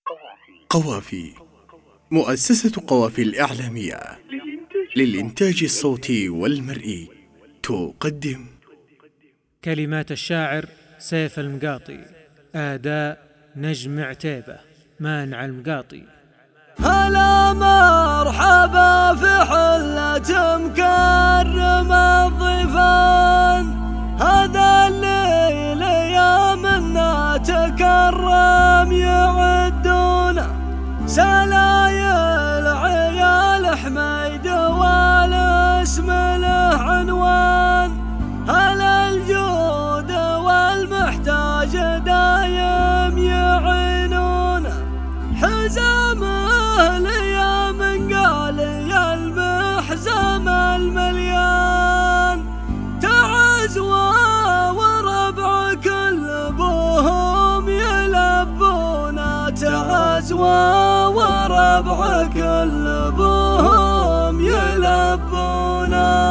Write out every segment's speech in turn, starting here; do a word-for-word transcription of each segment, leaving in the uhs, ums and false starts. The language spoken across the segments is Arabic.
قوافي. مؤسسة قوافي الإعلامية للإنتاج الصوتي والمرئي تقدم كلمات الشاعر سيف المقاطي، أداء نجم عتيبة، مانع المقاطي. هلا مرحبا في حلة مكرم الضيفان، هذا الليل يا منا تكرم يعدون سلايل عيال حميد والاسم له عنوان. هلا الجود والمحتاج دايم يعينون، حزامه ليا من قال يا المحزم المليان. تعزوا وربع كل بوهم يلبون، تعزوا وربع كل بوهم يلبون.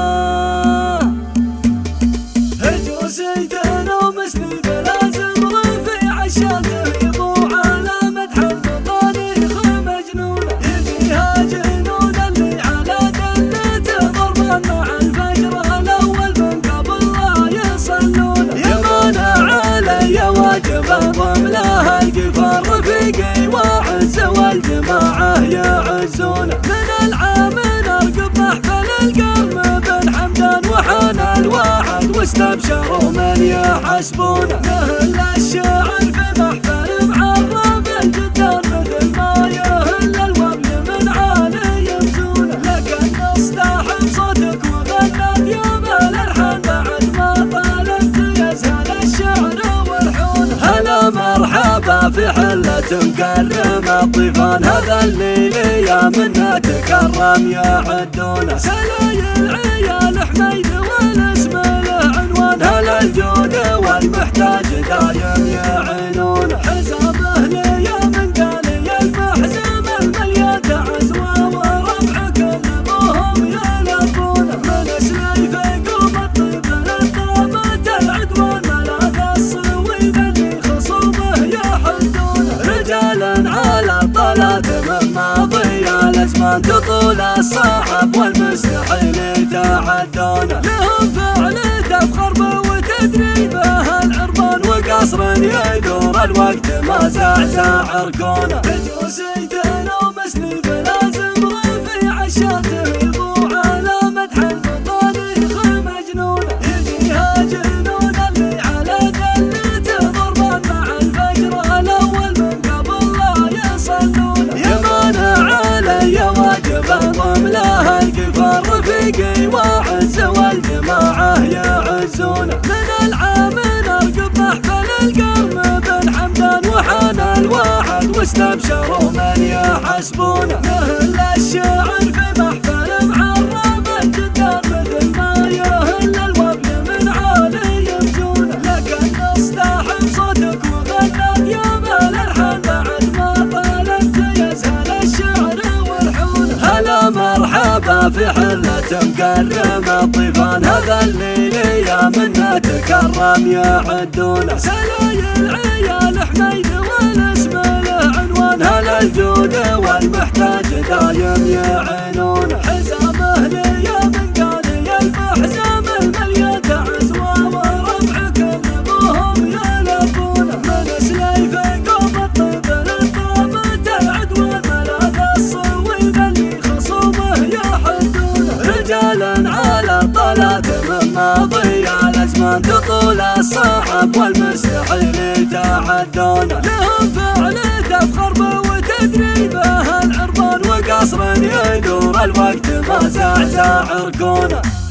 هجو سيدنا ومسني بلازم رفيع الشاته يضوع على مدح المطاريخ مجنون. يجيها جنون اللي على دلته ضربا مع الفجر الاول من قبل لا يصلون. يمانع علي واجب اضم لها القفار رفيقي واعز والجماعه يعزون. من العام نرقب محفل القرم بن حمدان وحان الواعد واستبشروا من يحسبون. نهل الشعر في محفل معرب الجدار مثل ما يهل الوبل من عالي يمزون. لكن اصداح بصوتك وغنت يوم الالحان بعد ما طالت يزهل الشعر والحون. هلا مرحبا في حلة مكرم الضيفان، هذا الليل يا منا تكرم يعدون سلايل عيال حميد والاسم له عنوان. هلا الجود والمحتاج دايم يعينون، حزامه ليا من قال يا المحزم المليان. تعزوا وربع كل بوهم يلبون، من سليف قوم الطيب للطامات العدوان. ملاذ الصويد اللي خصومه يحدون، رجالا على الطلات من ماضي الازمان. تطول الصعب والمستحيل يتعدون، لهم فعل تفخر به وتدريبه العربان. وقصر يدور الوقت ما زعزع ركونه. هجو سيدنا ومسني بلازم رفيع الشاته يضوع على مدح المطاريخ مجنون. يجيها جنون اللي على دلته ضربا مع الفجر الاول من قبل لا يصلون. يمانع علي واجب اضم لها القفار رفيقي واعز والجماعه يعزون. من العام نرقب محفل القرم بن حمدان وحان الواعد واستبشروا من يحسبون. نهل الشعر في محفل معرب الجدار مثل ما يهل الوبل من عالي يمزون. لكن اصداح بصوتك وغنت يوم الالحان بعد ما طالت يزهل الشعر والحون. هلا مرحبا في حلة مكرم الضيفان، هذا الليل يا منا تكرم يعدون سلايل عيال حميد والاسم له عنوان. هلا الجود والمحتاج دايم يعينون، حزامه ليا من قال يا المحزم المليان. تعزوا وربع كل بوهم يلبون، من سليف قوم الطيب للطامات العدوان. ملاذ الصويد اللي خصومه يحدون، رجالا على الطلات من ماضي الازمان. تطول الصعب والمستحيل يتعدون، لهم فعل تفخر به وتدريبه العربان. وقصر يدور الوقت ما زعزع ركونه.